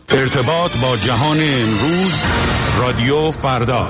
ارتباط با جهان امروز، رادیو فردا.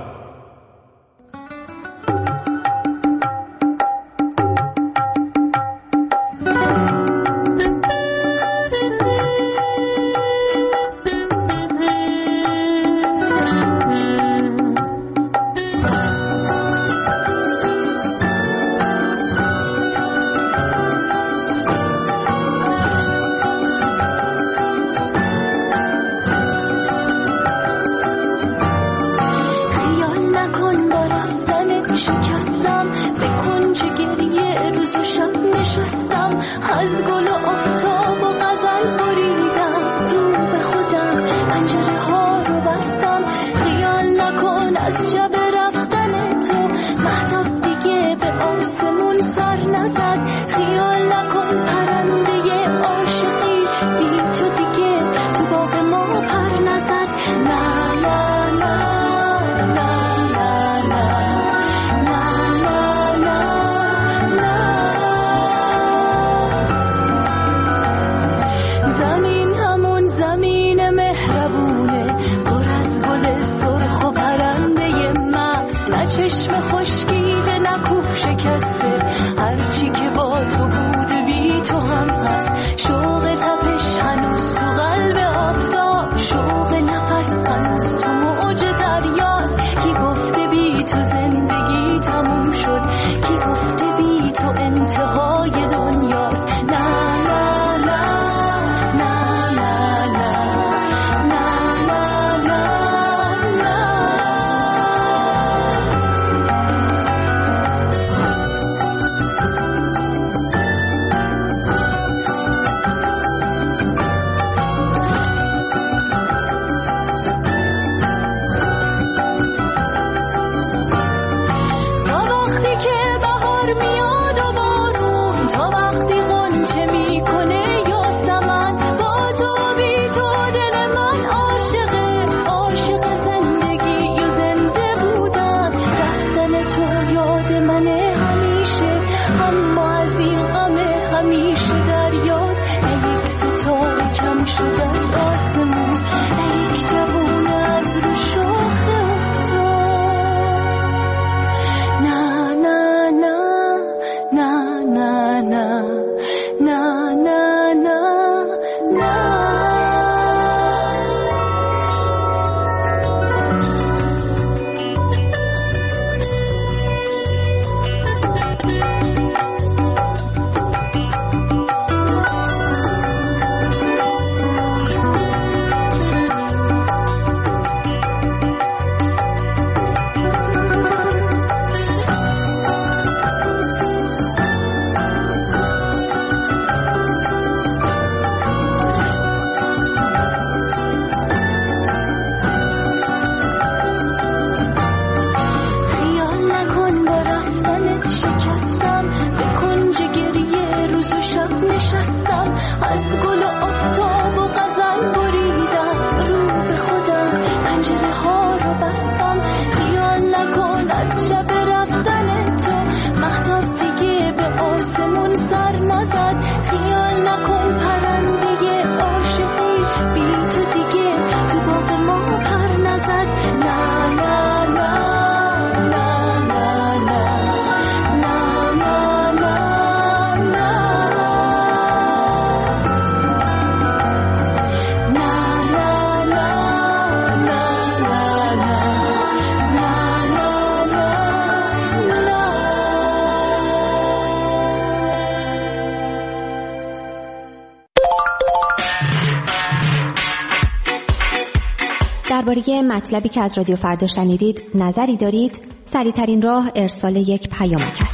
درباره مطلبی که از رادیو فردا شنیدید نظری دارید؟ سریع‌ترین راه ارسال یک پیامک است.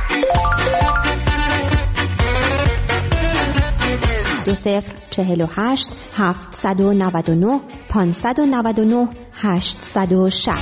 2048 799 599 860.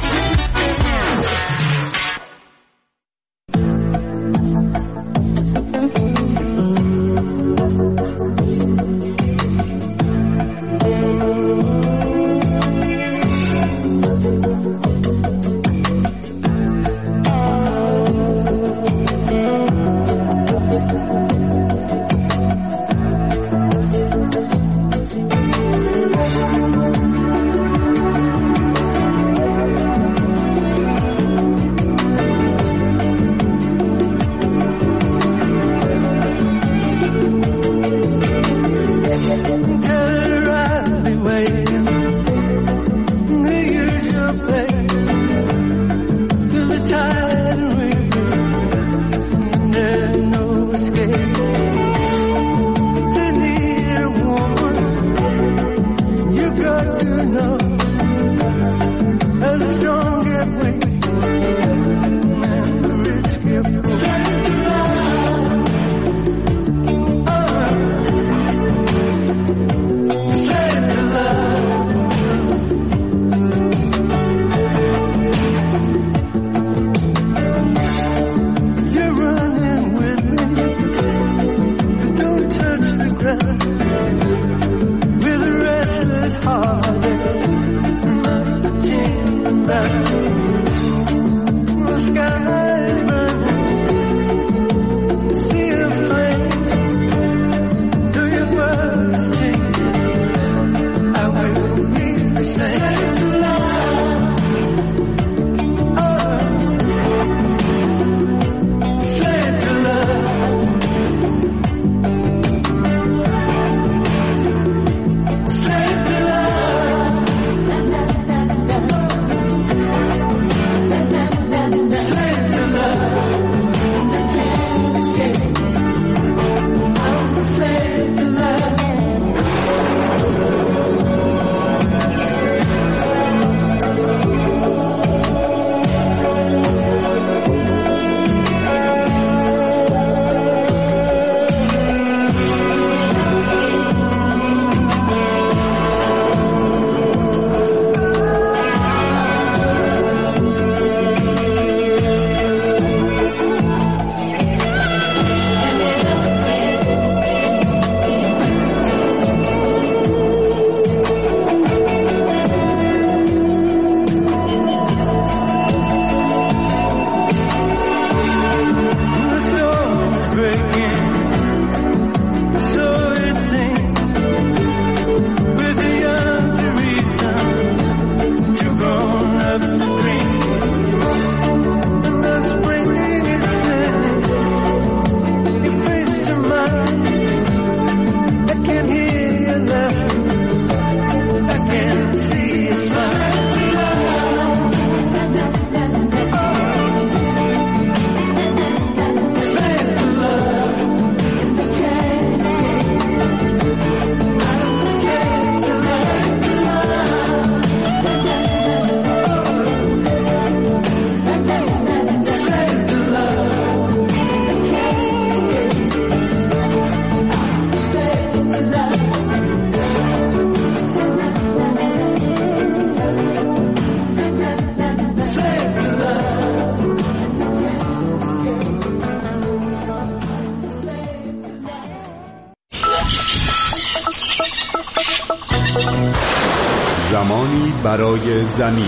زمانی برای زمین.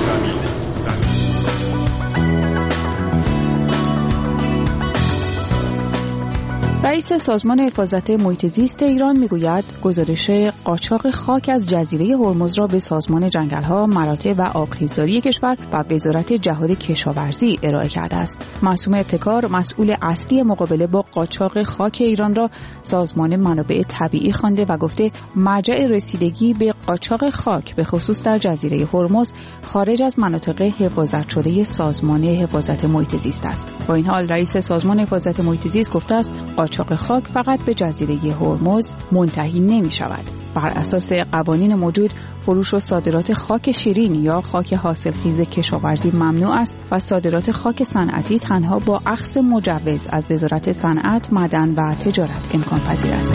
رئیس سازمان حفاظت محیط زیست ایران میگوید گزارش قاچاق خاک از جزیره هرمز را به سازمان جنگل‌ها، مراتع و آبخیزداری کشور و وزارت جهاد کشاورزی ارائه کرده است. معصومه ابتکار، مسئول اصلی مقابله با قاچاق خاک ایران را سازمان منابع طبیعی خوانده و گفته مرجع رسیدگی به قاچاق خاک به خصوص در جزیره هرمز خارج از مناطق حفاظت شده سازمان حفاظت محیط زیست است. با این حال رئیس سازمان حفاظت محیط زیست گفته است قاچاق خاک فقط به جزیره هرمز منتهی نمی شود. بر اساس قوانین موجود فروش و صادرات خاک شیرین یا خاک حاصلخیز کشاورزی ممنوع است و صادرات خاک صنعتی تنها با اخذ مجوز از وزارت صنعت، معدن و تجارت امکان پذیر است.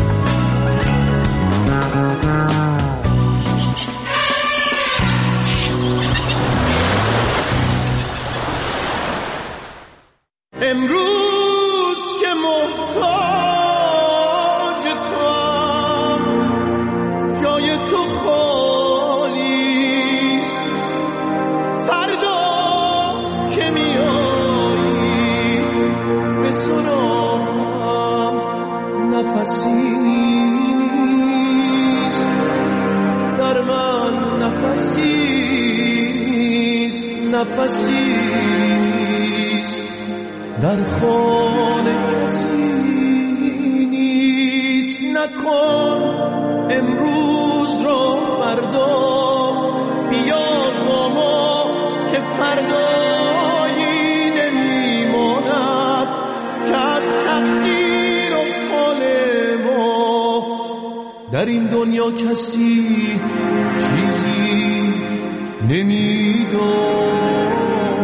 امروز که محتاج توام، جای تو خالیست، فردا که میایی به سرام نفسی نیست، در من نفسی نیست، نفسی نیست، در خانه کسی نیست، نکن امروز رو فردا، بیا با ما که فردایی نمیماند که از تقدیر و حال ما در این دنیا کسی چیزی نمیداند.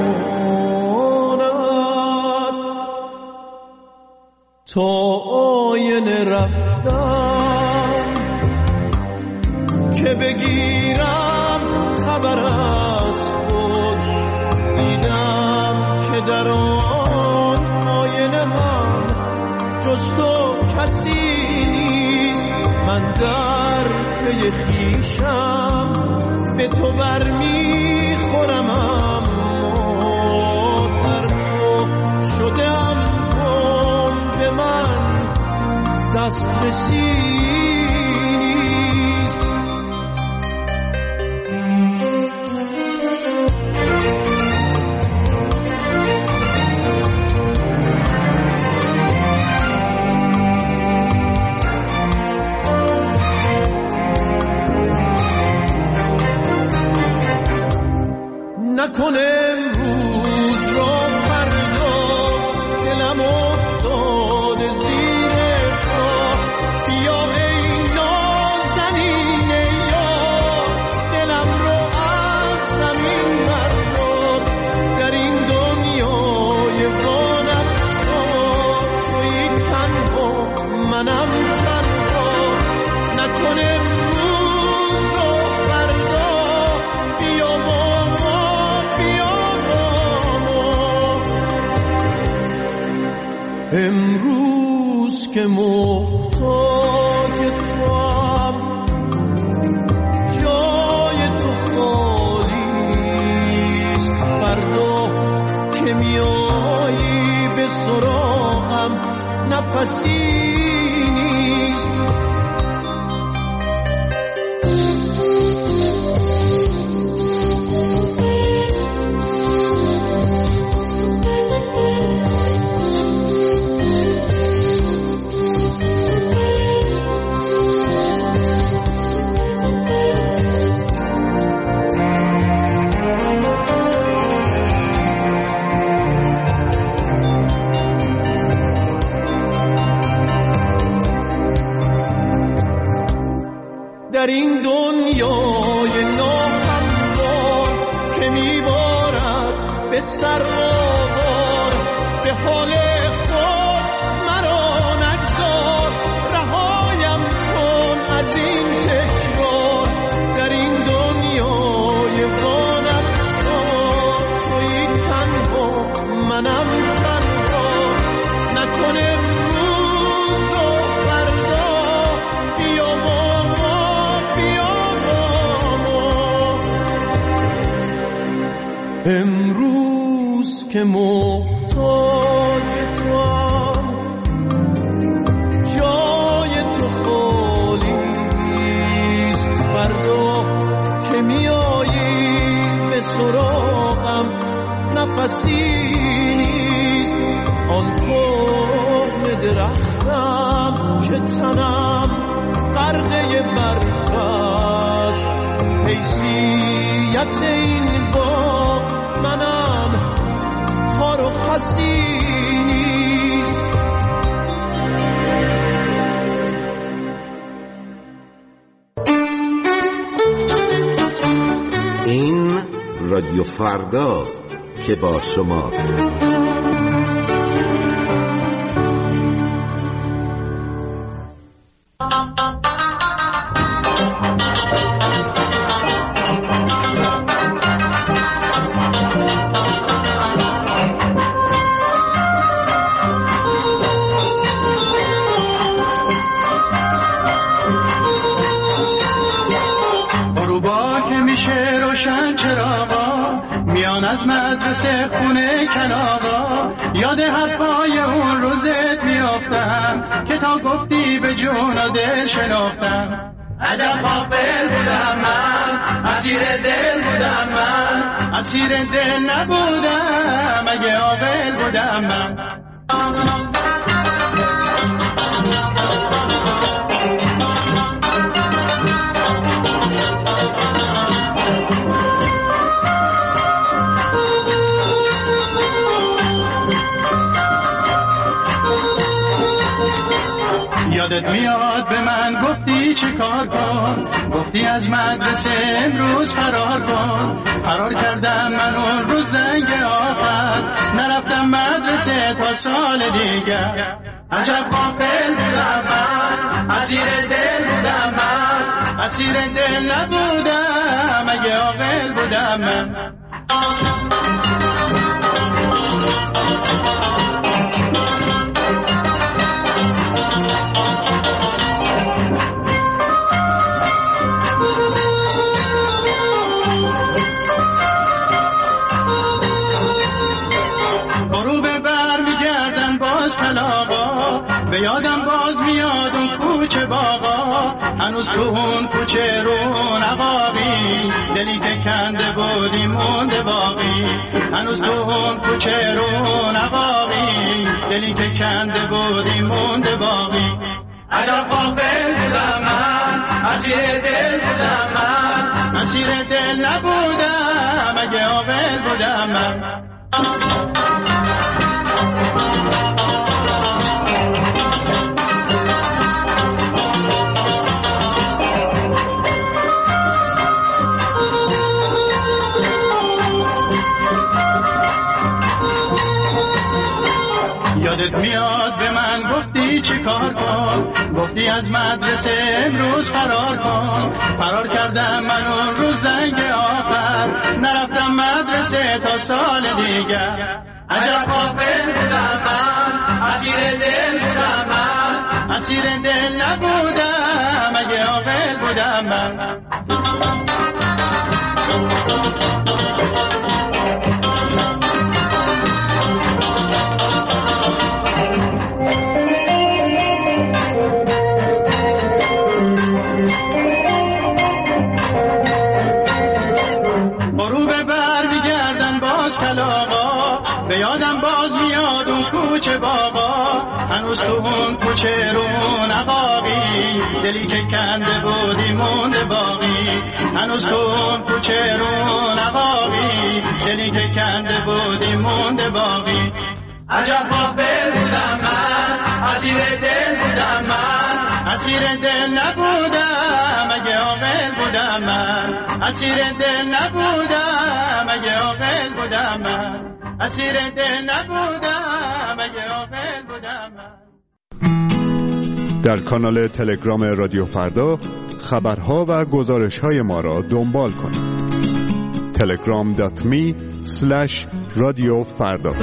تا آینه رفتم که بگیرم خبر از خود، دیدم که در آن آینه هم جز تو کسی نیست. من در پی خویشم به تو برمیخورم، اما در تو شدم کن به من دسترسی نیست. نکن امروز را فردا، دلم افتاده زیر پا. بیا ای نازنین یار، دلم رو از زمین بردار. در این دنیای وانفسا تویی تنها، منم تنها. نکن امروز را فردا، بیا با امروز که محتاج توام، جای تو خالیست. فردا که میایی به سراغم نفسی نیست. در این دنیای ناهموار که میبارد به سر آوار، به حال خود مرا نگذار. رهایم کن از این تکرار، در این دنیای وانفسا تویی تنها، منم تنها. نکن امروز و فردا، بیا با امروز که محتاج توام، جای تو خالیست. فردا که میایی به سراغم نفسی نیست. آن کهنه درختم که تنم غرقه برف است، حیثیت این باغ منم خار و خسی نیست. این رادیو فرداست که با شماست. از مدرسه خونه کلاغا، یاد حرفای اون روزت میافتم که تا گفتی به جون و دل شناختم. عجب غافل بودم من، اسیر دل بودم من، اسیر دل نبودم اگه عاقل بودم من. یادت میاد به من گفتی چه کار کن، گفتی از مدرسه امروز فرار کن. فرار کردم من اون روز زنگ آخر، نرفتم مدرسه تا سال دیگر. عجب غافل بودم من، اسیر دل بودم من، اسیر دل نبودم اگه عاقل بودم من. به یادم باز میاد اون کوچه باغا، هنوز تو اون کوچه رونقاقی، دلی که کنده بودی مونده باقی. هنوز تو اون کوچه رونقاقی، دلی که کنده بودی مونده باقی. عجب غافل بودم من، اسیر دل بودم من، اسیر دل نبودم اگه عاقل بودم من. یادت میاد به من گفتی چی کار کن، گفتی از مدرسه امروز فرار کن. فرار کردم من اون روز زنگ آخر، نرفتم مدرسه تا سال دیگر. عجب غافل بودم من، اسیر دل بودم من، اسیر دل نبودم اگه عاقل بودم من. به یادم باز میاد اون کوچه باغا، هنوز تو اون کوچه رونقاقی، دلی که کنده بودی مونده باقی. هنوز تو اون کوچه رونقاقی، دلی که کنده بودی مونده باقی. عجب غافل بودم من، اسیر دل بودم من، اسیر دل نبودم اگه عاقل بودم من. اسیر دل نبودم اگه عاقل بودم من، اسیر دل نبودم اگه عاقل بودم من. در کانال تلگرام رادیو فردا خبرها و گزارش‌های ما را دنبال کنید. telegram.me/radiofarda.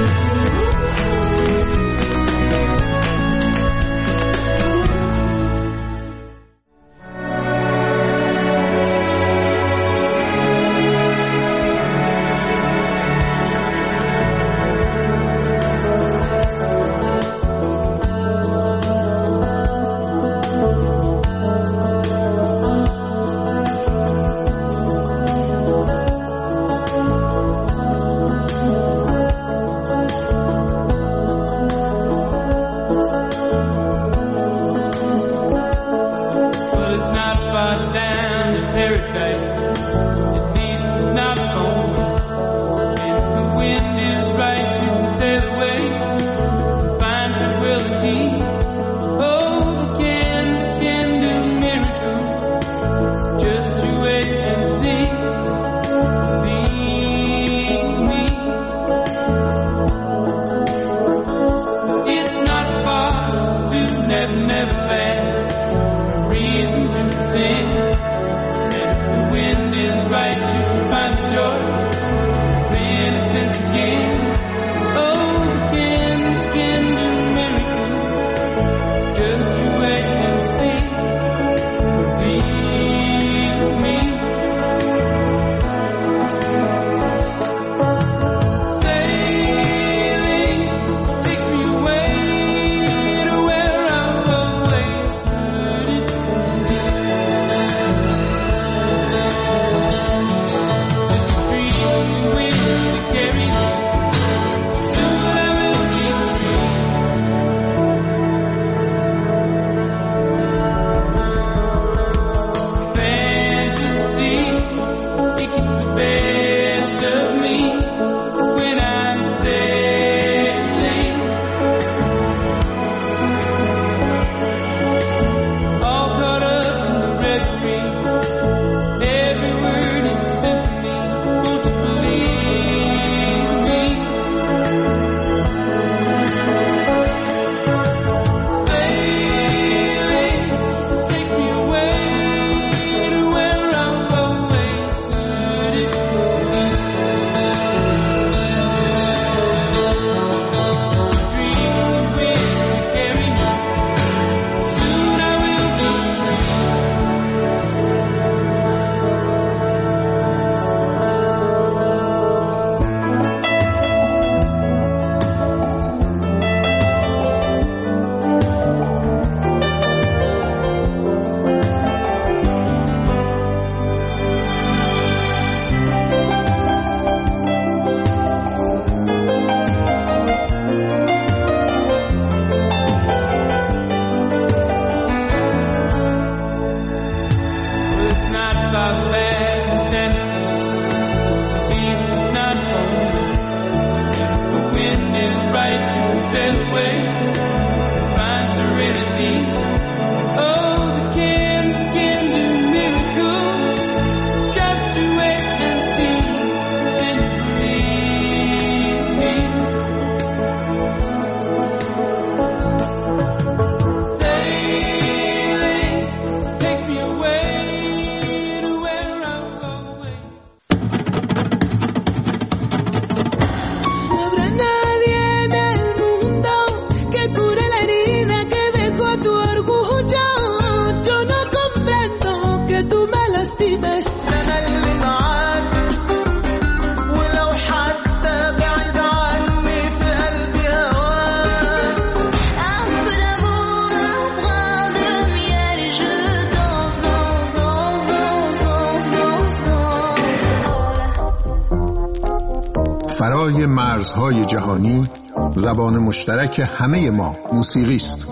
فرای مرزهای جهانی، زبان مشترک همه ما موسیقی است.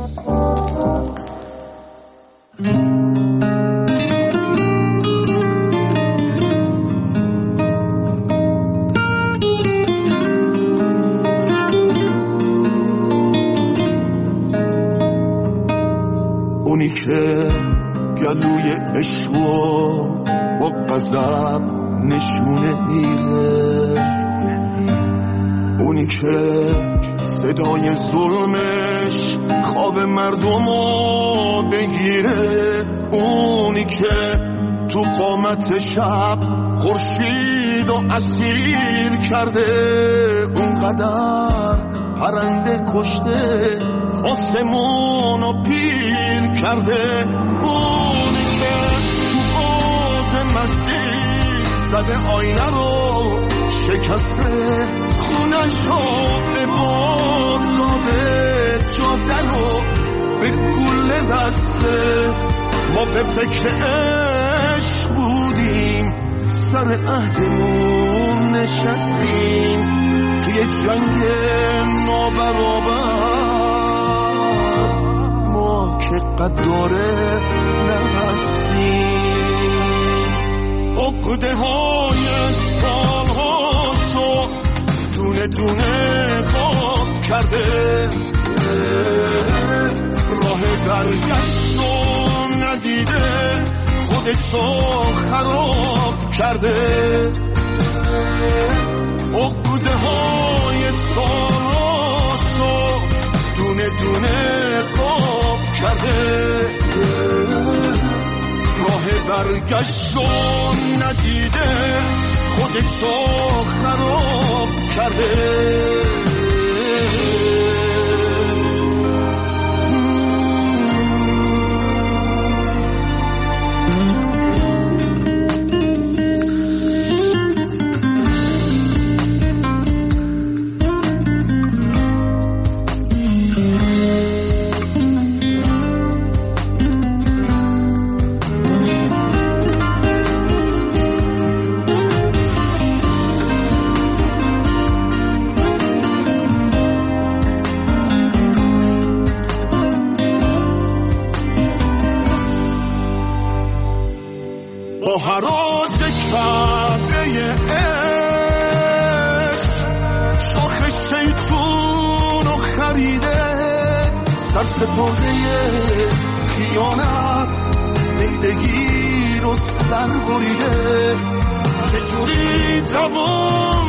اونی که گلوی عشقو با غضب نشونه میره، اونی که صدای ظلمش خواب مردمو بگیره، اونی که تو قامت شب خورشید و اسیر کرده، اونقدر پرنده کشته آسمونو پیر کرده، اونی که تو آز مستی زده آینه رو شکسته، خونشو به باد داده، جاده رو به گله بسته. ما به فکر عشق بودیم، سر عهدمون نشستیم، توی جنگ نابرابر ما که قداره نبستیم. عقده های سالهاشو دونه دونه خواب کرده، راه برگشتو ندیده، خودشو خراب کرده. عقده های سالهاشو دونه دونه خواب کرده، راه برگشتو ندیده، خودشو خراب کرده. هراز کعبه عشق شاخ شیطون رو خریده، سرسپرده خیانت زندگی رو سر بریده. چجوری دوام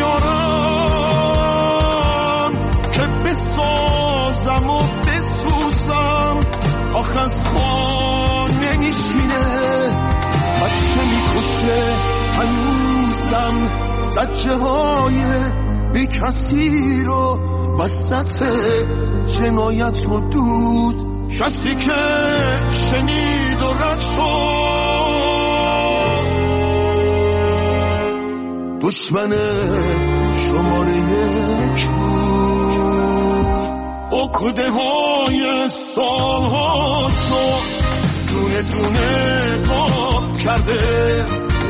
بیارم که بسازم و بسوزم، آخ از پا نمیشینه، بچه میکشه هنوزم، زجه های بی کسی رو وسط جنایت و دود، کسی که شنید و رد شد، دشمن شماره یک بود. عقده های سالها شد دونه دونه قاب کرده،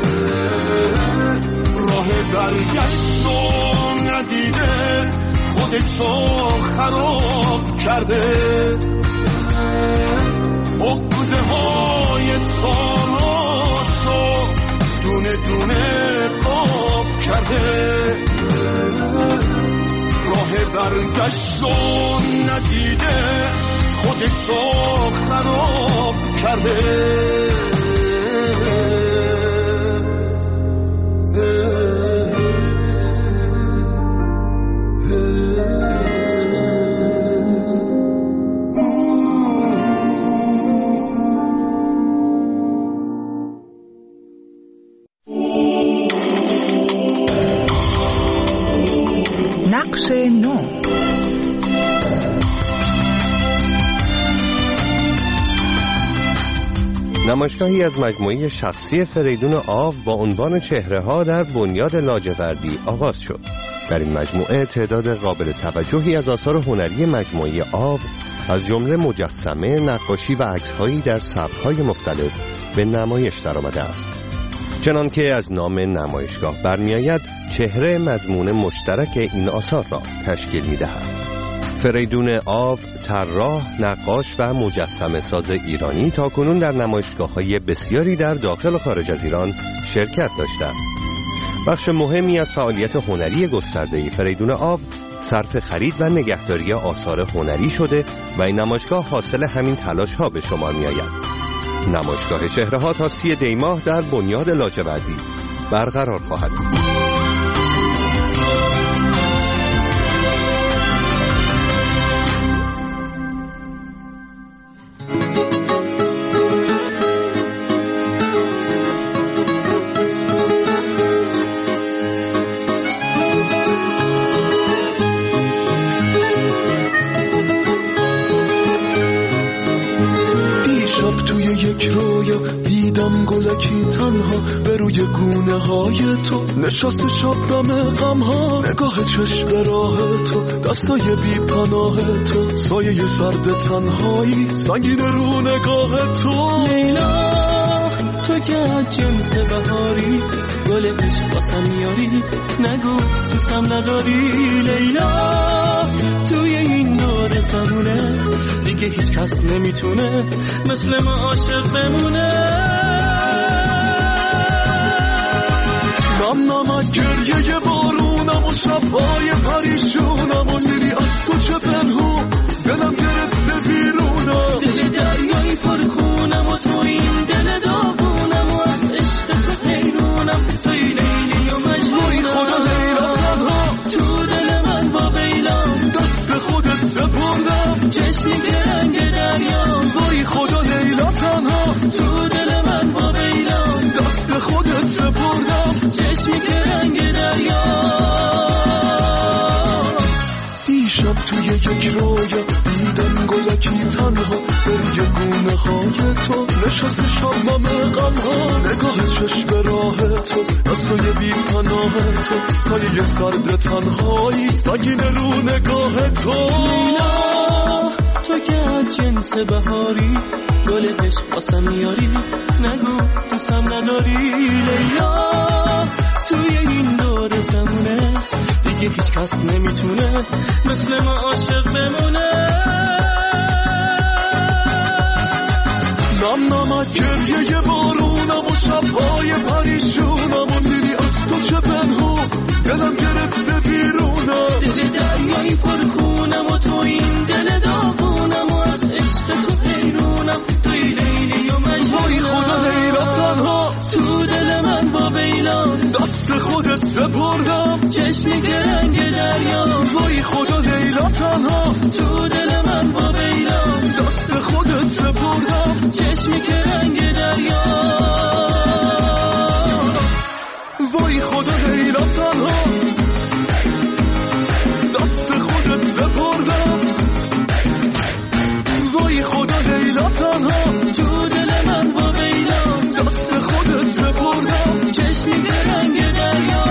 راه برگشت و ندیده، خودشو خراب کرده. عقده های سالاشو برگشت و ندیده خودشو خراب کرده. نقش نو. نمایشگاهی از مجموعه شخصی فریدون آو با عنوان چهره‌ها در بنیاد لاجوردی آغاز شد. در این مجموعه تعداد قابل توجهی از آثار هنری مجموعه آو از جمله مجسمه، نقاشی و عکس‌هایی در سبک‌های مختلف به نمایش درآمده است. چنان که از نام نمایشگاه برمی‌آید، چهره مضمون مشترک این آثار را تشکیل می‌دهد. فریدون آو، طراح، نقاش و مجسمه ساز ایرانی، تاکنون در نمایشگاه‌های بسیاری در داخل و خارج از ایران شرکت داشته است. بخش مهمی از فعالیت هنری گسترده فریدون آو صرف خرید و نگهداری آثار هنری شده و این نمایشگاه حاصل همین تلاش‌ها به شمار می‌آید. نمایشگاه چهره‌ها تا 30 دی ماه در بنیاد لاجوردی برقرار خواهد بود. گلکی تنها به روی گونه های تو نشست شبنم غم ها، نگاه چشم راه تو، دستای بی پناه تو، سایه سرد تنهایی سنگین رو نگاه تو. لیلا تو که از جنس بهاری، گل عشق واسم میاری، نگو دوستم نداری. لیلا توی این دور زمونه دیگه هیچ کس نمیتونه مثل ما عاشق بمونه. نمک گریه بارونم و شبهای پریشونم و لیلی از تو چه پنهون دلم گرفته بیرونم. دل دریایی پرخونم و تو این دل داغونم و از عشق تو حیرونم. توی لیلی و مجنونم. خدا لیلا تنها تو دل من با بیلام، دست خودت سپردم چشمی که رنگ دریا. وای خدا لیلا تنها تو دل من با بیلام، دست خودت سپردم چشمی که رنگ دریا. دیشب توی یک رویا دیدم گلکی تنها به روی گونه های تو نشست شبنم غم ها، نگاه چشم راه تو، دستای بی پناه تو، سایه سرد تنهایی سنگین رو نگاه تو. لیلا تو که از جنس بهاری، گل عشق واسم میاری، نگو دوستم نداری. لیلا توی این دور زمونه دیگه هیچ کس نمیتونه مثل ما عاشق بمونه. نمک گریه بارونم و شبهای پریشونم و لیلی از تو چه پنهون دلم گرفته بیرونم. دل دریایی پرخونم و تو این دل داغونم و از عشق تو حیرونم. توی لیلی و مجنونم. وای خدا لیلا تنها تو دل من با بیلام، دست خودت سپردم چشمی که رنگ دریا. وای خدا لیلا تنها تو دل من با بیلام، دست خودت سپردم چشمی که رنگ دریا. وای خدا لیلا تنها دست خودت سپردم. وای خدا لیلا تنها تو دل من با بیلام، دست خودت سپردم چشمی که رنگ دریا.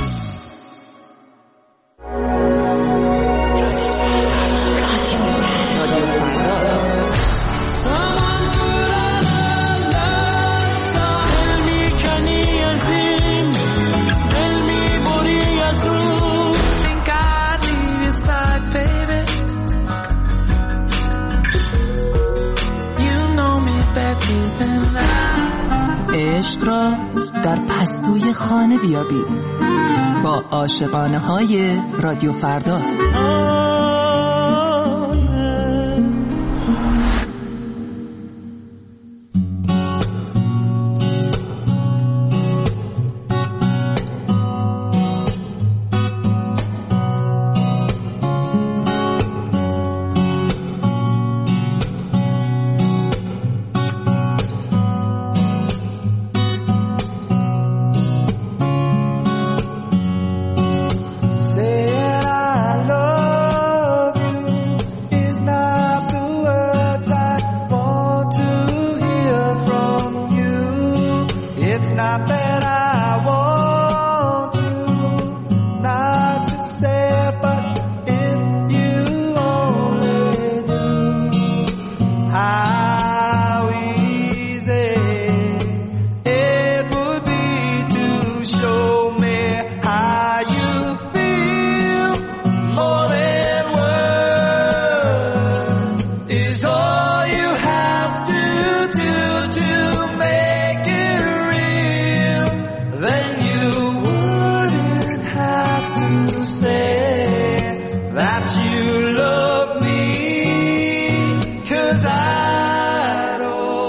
عشق را در پستوی خانه بیابید با عاشقانه های رادیو فردا. It's not that I want to not to say, but if you only knew how easy it would be to show me how you feel. More than words is all you have to do to make it real. Then you wouldn't have to say that you love me, 'cause I'd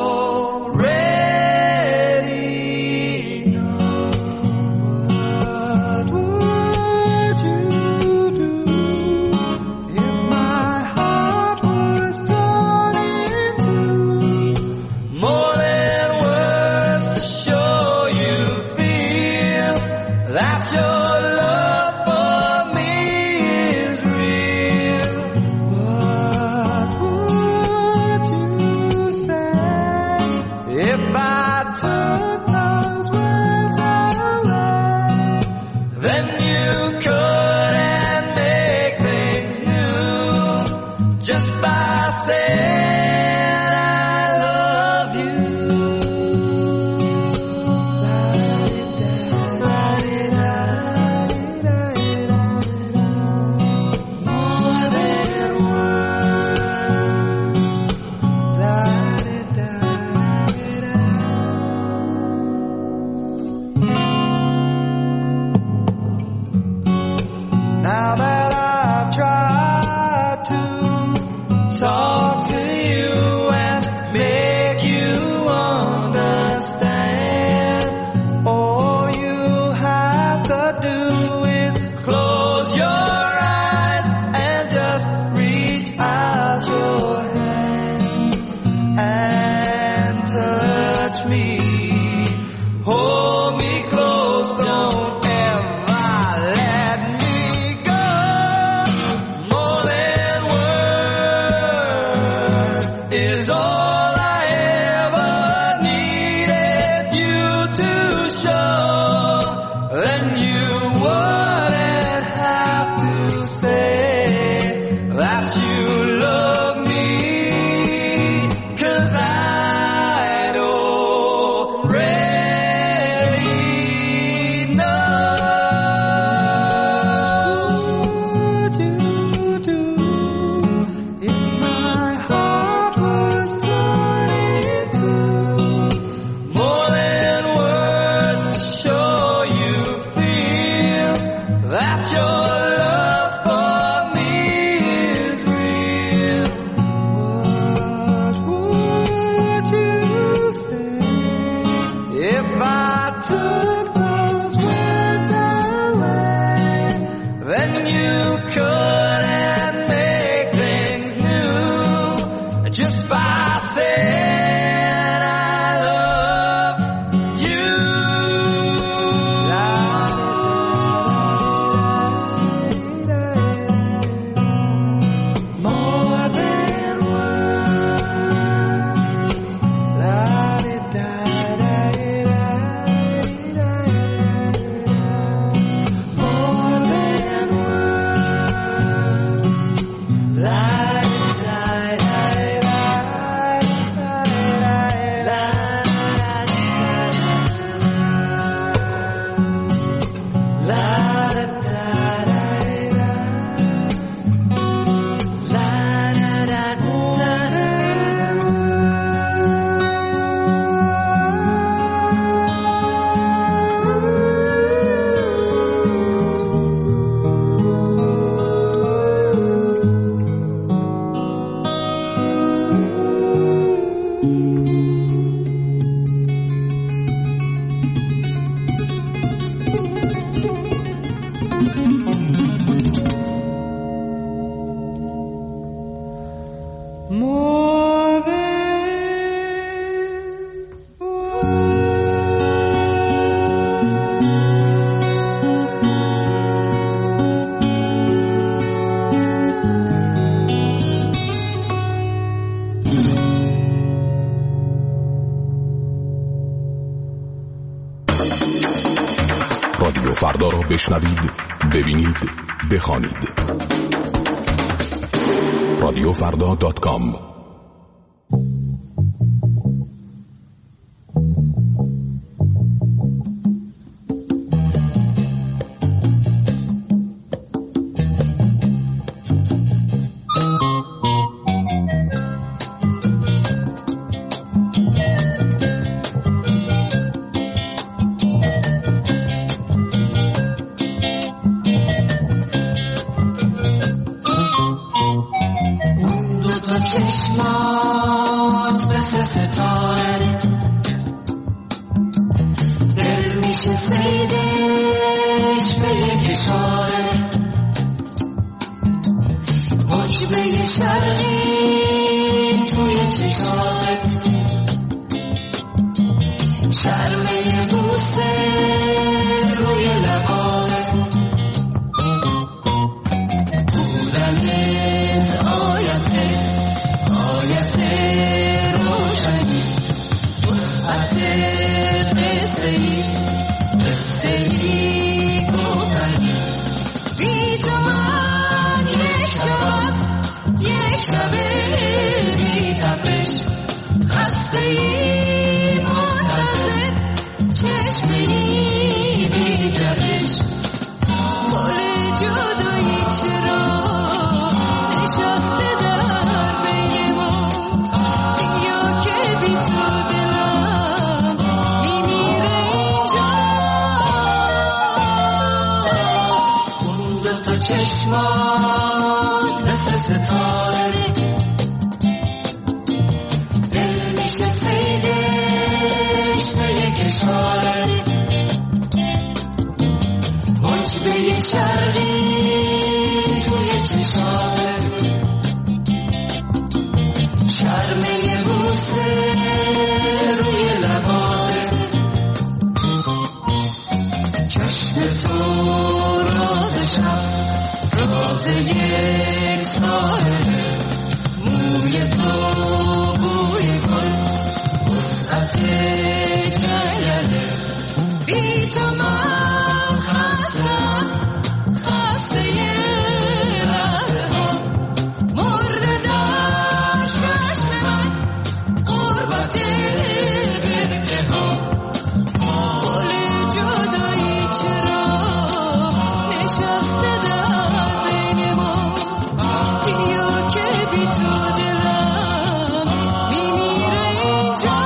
already know. What would you do if my heart was torn into more than words to show you feel that your love for me is real? What would you say if I took those words away? Then you couldn't make things new just by saying I love you. More than now that I've tried to talk to you and make you understand, all you have to do is close your eyes and just reach out your hands and touch me. Hold me close, don't ever let me go. More than words is all I ever needed you to show. Then you wouldn't have to say that you love me, 'cause I'd already know. What would you do if my heart was torn into more than words to show you feel رادیو فردا را بشنوید، ببینید، بخوانید. radiofrda.com. چشمات مثل ستاره دل میشه سیدش به یک اشاره حجبه شرقی توی چشمات شرمه بوسه روی لبات بودنت آیته روشنی وسعت قصه‌ای گفتنی بی تو من یک شب بی تپش خسته‌ای منتظر چشمه‌ای بی جهش گل جدایی چرا نشسته در بین ما یا که بی تو دلم میمیره اینجا اون دوتا چشمات مثل ستاره دل میشه سیدش به یک اشاره حجبه شرقی توی چشمات شرمه بوسه روی لبات چشم تو راز شب راز یک ساحله موی تو بوی گل وسعت جنگله بی تو من خسته یه لحظه ها مرده در چشم من قربت برکه ها گل جدایی چرا نشسته در بین ما یا که بی تو دلم میمیره اینجا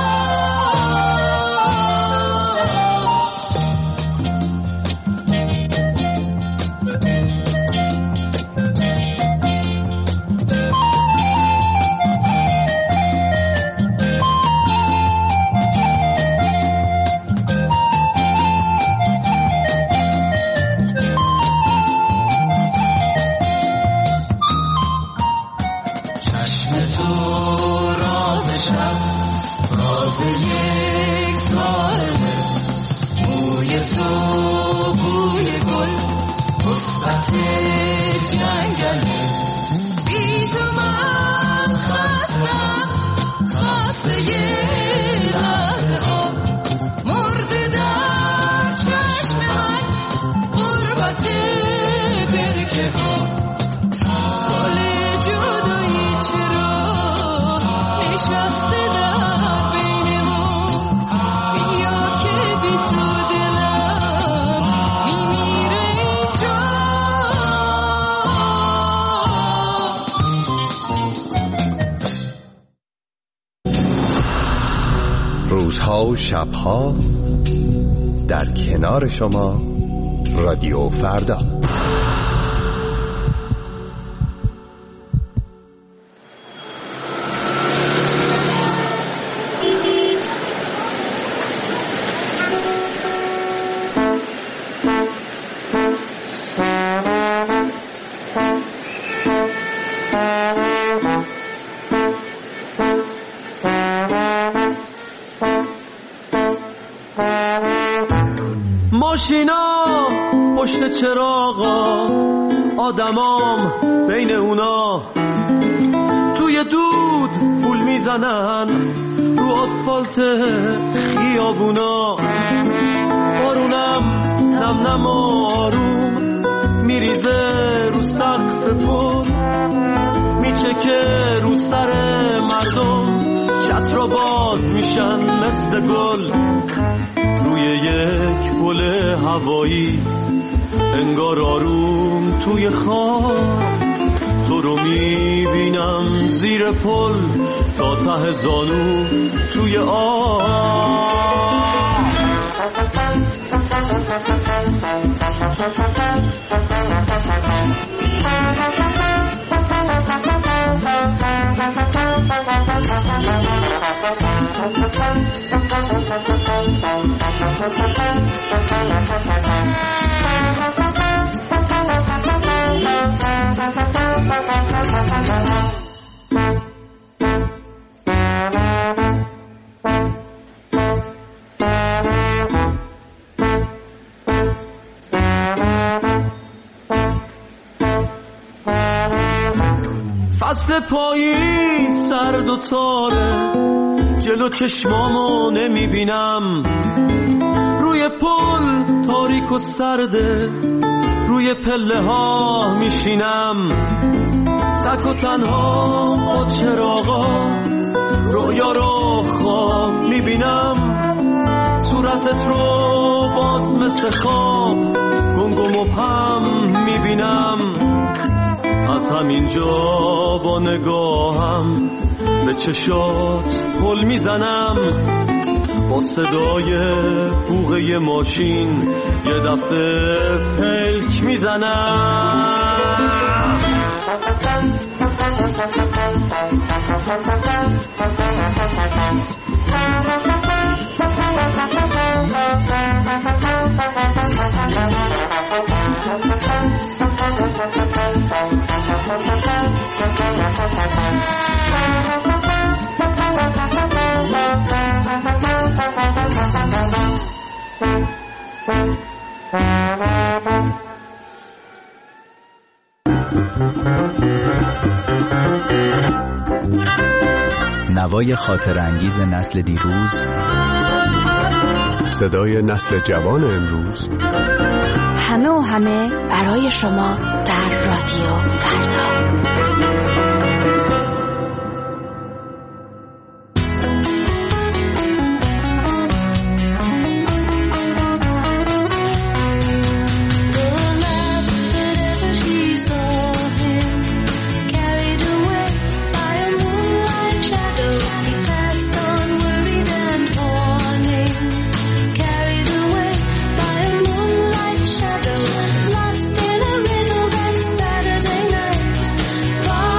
چشم تو راز شب راز یک ساحله موی تو بوی گل وسعت جنگله بی تو من خسته یه لحظه ها مرده در چشم من غربت برکه ها گل جدایی چرا نشسته در بین ما یا که بی تو دلم میمیره اینجا روزها و شبها در کنار شما رادیو فردا. ماشینا پشت چراغا آدمام بین اونا توی دود پول میزنن رو آسفالت خیابونا بارونم نم نم آروم میریزه رو سقف پل، میچکه رو سر مردم، چترا باز میشن مثل گل روی یک پل هوایی، انگار آروم توی خواب تو رو میبینم زیر پل تا ته زانو توی آب. فصل پاییز سرد و تاره، جلو چشمامو نمیبینم، روی پل تاریک و سرده، روی پله ها میشینم، تک و تنها با چراغا رویا رو خواب میبینم، صورتت رو باز مثل خواب گنگم و پم میبینم، از همینجا با نگاهم به چشات پل میزنم، با صدای بوغه ماشین یه دفعه پلک میزنم. نوای خاطر انگیز نسل دیروز، صدای نسل جوان امروز، همه و همه برای شما در رادیو فردا. Lost in a riddle that Saturday night.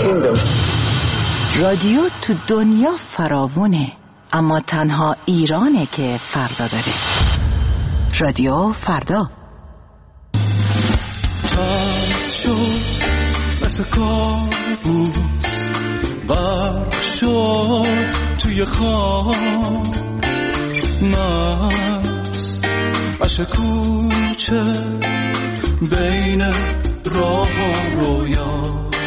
kingdom. رادیو تو دنیا فراوونه، اما تنها ایرانه که فردا داره. رادیو فردا. ترس شد مثل کابوس، غرق شد توی خواب، مست عشق کوچه بین راه و رویا،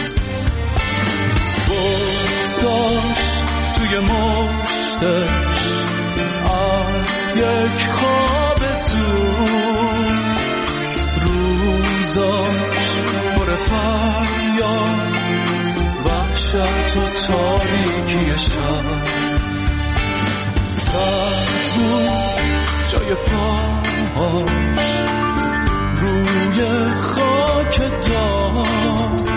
بزداشت توی مشتش از یک خواب دور، روزاش پر فریاد، وحشت و تاریکی شب، سرد بود جای پاهاش روی خاک داشت،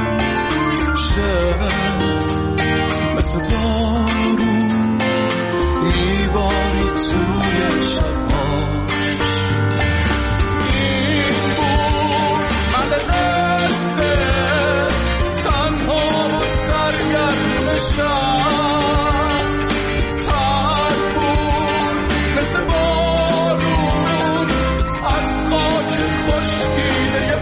مثل بارون میباری توی شباش. این بود من قصه تنها و سرگرم شب، تر بود مثل بارون از خاک خشکیده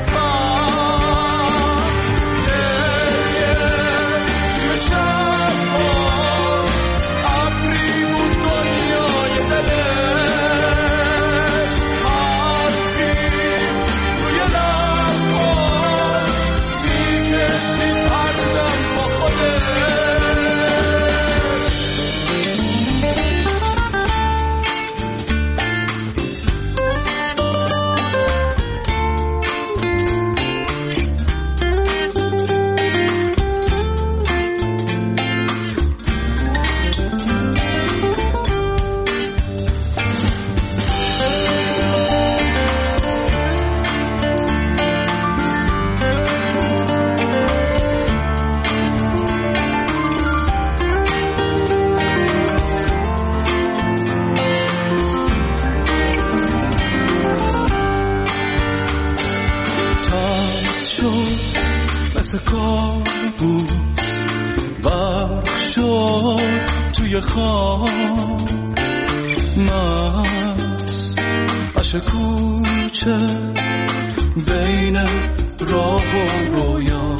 توی خواب، مست عشق کوچه بین راه و رویا،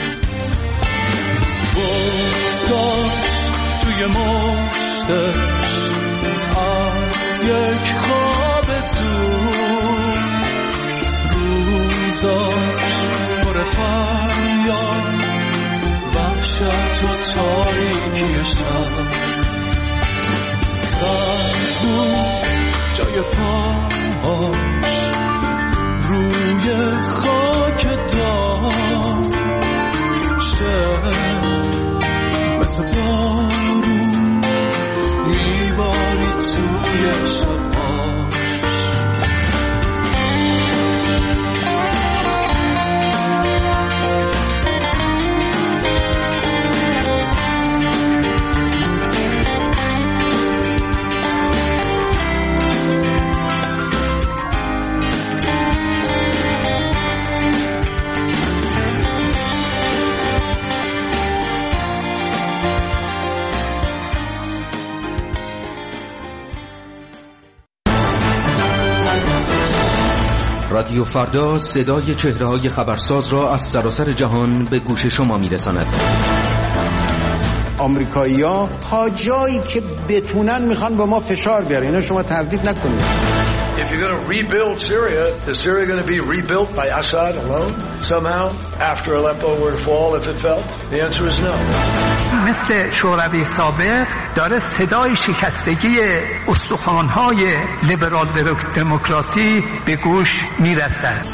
بزداشت توی مشتش از یک خواب دور، روزاش پر فریاد، وحشت و تاریکی شب، سرد بود جای پاهاش روی خاک داشت، مثل بارون میباری توی شباش. رادیو فردا صدای چهره‌های خبرساز را از سراسر جهان به گوش شما می‌رساند. آمریکایی‌ها تا جایی که بتونن میخوان با ما فشار بیارن، اینا شما تردید نکنید. If you're going to rebuild Syria, is Syria going to be rebuilt by Assad alone somehow after Aleppo were to fall if it fell? The answer is no. مثل شوروی سابق داره صدای شکستگی استخوان‌های لیبرال دموکراسی به گوش میرسد.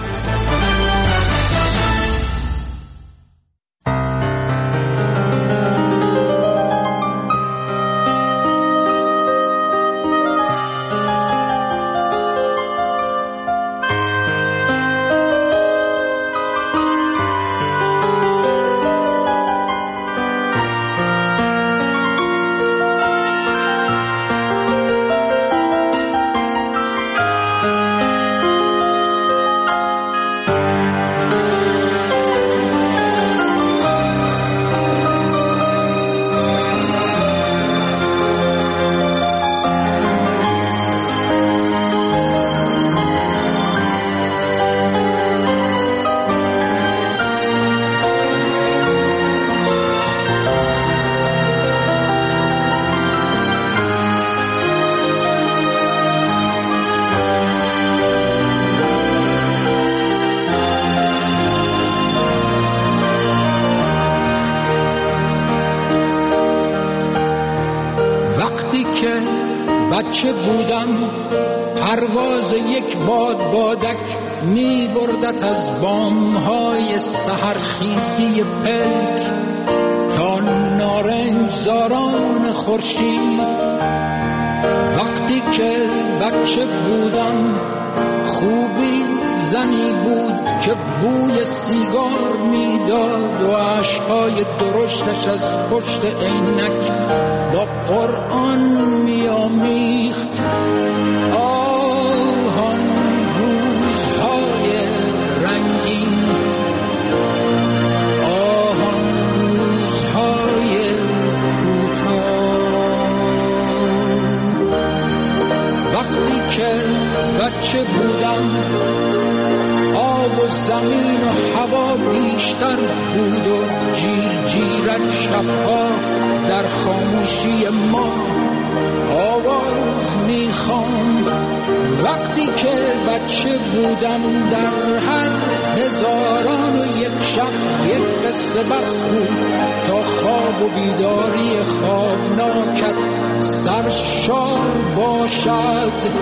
که بچه بودم پرواز یک بادک می بردت از بامهای سحرخیزی پلک تا نارنجزاران خورشید. وقتی که بچه بودم خوبی زنی بود که بوی سیگار میداد و اشکهای درشتش از پشت عینک با قرآن میامیخت. آن روزهای رنگین، آن روزهای کوتاه. وقتی که بچه بودم آب و زمین و هوا بیشتر بود و جیر جیرک شبها در خاموشی ما آواز میخواند. وقتی که بچه بودم در هر 1001 شب یک قصه بس بود تا خواب و بیداری خوابناکت سرشار باشد.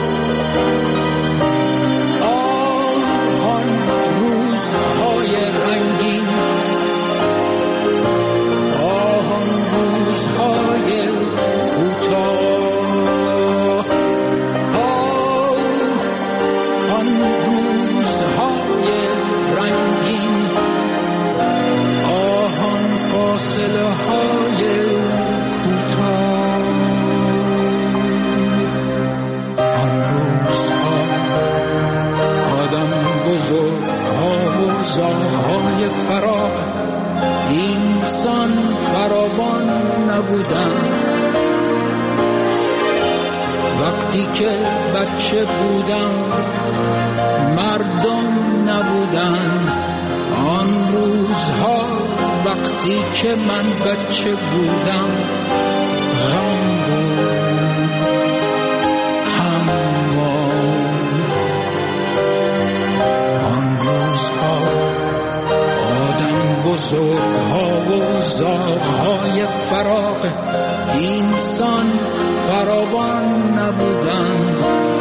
آن روزهای رنگین، آن روزهای کوتاه، آن روزهای رنگین، آن فاصله های کوتاه. آن روزها آدم بزرگها و زاغهای فراق اینسان فراوان نبودند. وقتی که بچه بودم مردم نبودند. آن روزها وقتی که من بچه بودم غم بود، هموار. آن روزها آدم بزرگها و زاغهای فراق اینسان فراوان نبودند.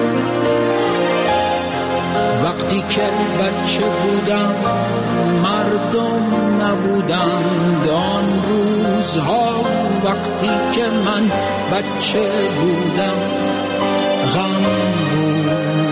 وقتی که بچه بودم مردم نبودند. آن روزها وقتی که من بچه بودم غم بود،